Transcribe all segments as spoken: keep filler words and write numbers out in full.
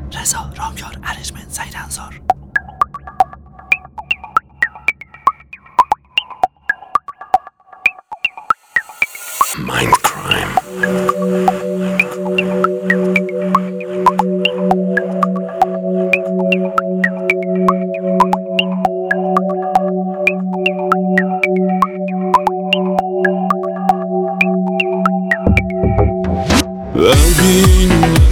رضا راکار، ارجمند، سعید انصار. Mind crime. ببین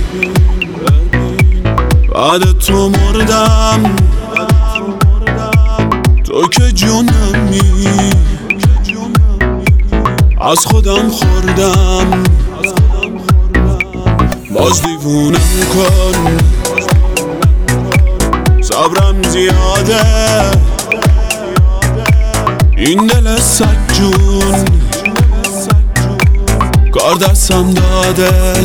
بعد تو مردم، تو که جونمی، از خودم خوردم، باز دیوونم کن، صبرم زیاده، این دل سجون کار دستم داده.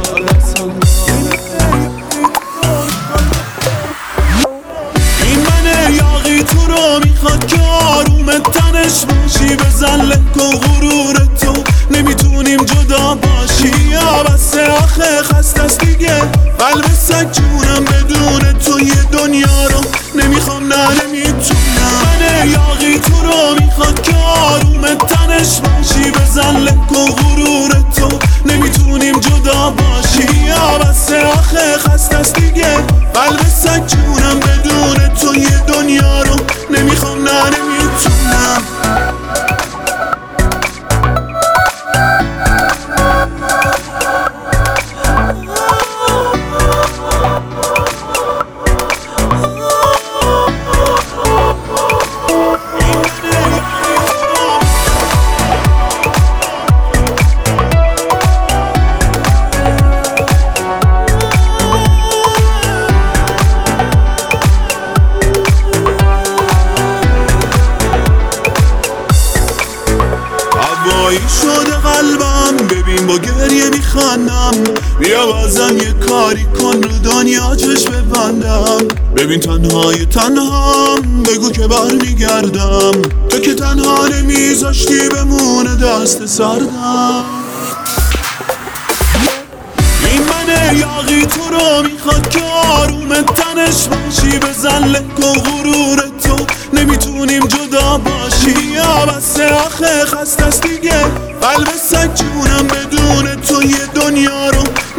این منه یاقی تو رو میخواد که آروم تنش باشی، بزن لک و غرور تو نمیتونیم جدا باشی، یا بسه آخه خستست دیگه قلب سجونم، بدون تو یه دنیا رو نمیخوام نه نمیتونم. منه یاقی تو رو میخواد که آروم تنش باشی، بزن لک و غرور تو نمیتونیم جدا باشی، یا بسه آخه خستست دیگه قلب سجونم، بدون تو یه دنیا رو نمیخوام نه نمیتونم. شده قلبم، ببین با گریه میخندم، بیا بازم یه کاری کن رو دنیا چشم ببندم. ببین تنهای تنهام، بگو که برمیگردم، تو که تنها نمیذاشتی بمونه دست سردم. این منه یاقی تو رو میخواد که آروم تنش باشی، بزن لک و غرور تو نمیتونیم جدا باشی، یا بسه آخه خستست دیگه قلب سجونم، بدون تو یه دنیا رو